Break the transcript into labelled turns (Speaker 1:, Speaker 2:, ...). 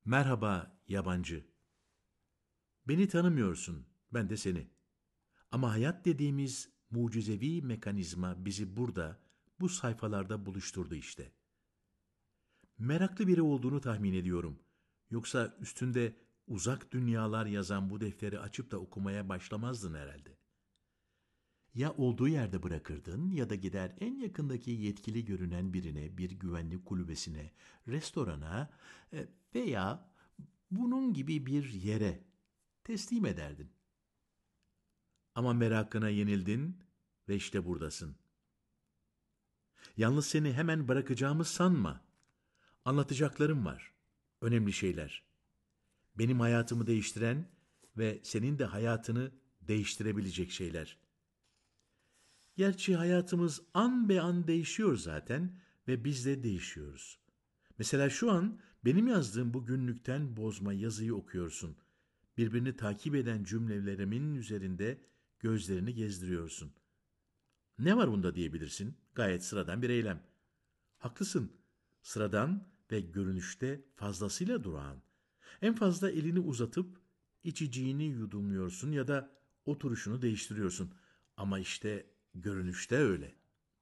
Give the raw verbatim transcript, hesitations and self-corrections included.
Speaker 1: Merhaba yabancı. Beni tanımıyorsun, ben de seni. Ama hayat dediğimiz mucizevi mekanizma bizi burada, bu sayfalarda buluşturdu işte. Meraklı biri olduğunu tahmin ediyorum. Yoksa üstünde uzak dünyalar yazan bu defteri açıp da okumaya başlamazdın herhalde. Ya olduğu yerde bırakırdın ya da gider en yakındaki yetkili görünen birine, bir güvenlik kulübesine, restorana e, veya bunun gibi bir yere teslim ederdin. Ama merakına yenildin ve işte buradasın. Yalnız seni hemen bırakacağımı sanma. Anlatacaklarım var. Önemli şeyler. Benim hayatımı değiştiren ve senin de hayatını değiştirebilecek şeyler. Gerçi hayatımız an be an değişiyor zaten ve biz de değişiyoruz. Mesela şu an benim yazdığım bu günlükten bozma yazıyı okuyorsun. Birbirini takip eden cümlelerimin üzerinde gözlerini gezdiriyorsun. Ne var bunda diyebilirsin. Gayet sıradan bir eylem. Haklısın. Sıradan ve görünüşte fazlasıyla durağan. En fazla elini uzatıp içiciğini yudumluyorsun ya da oturuşunu değiştiriyorsun. Ama işte görünüşte öyle.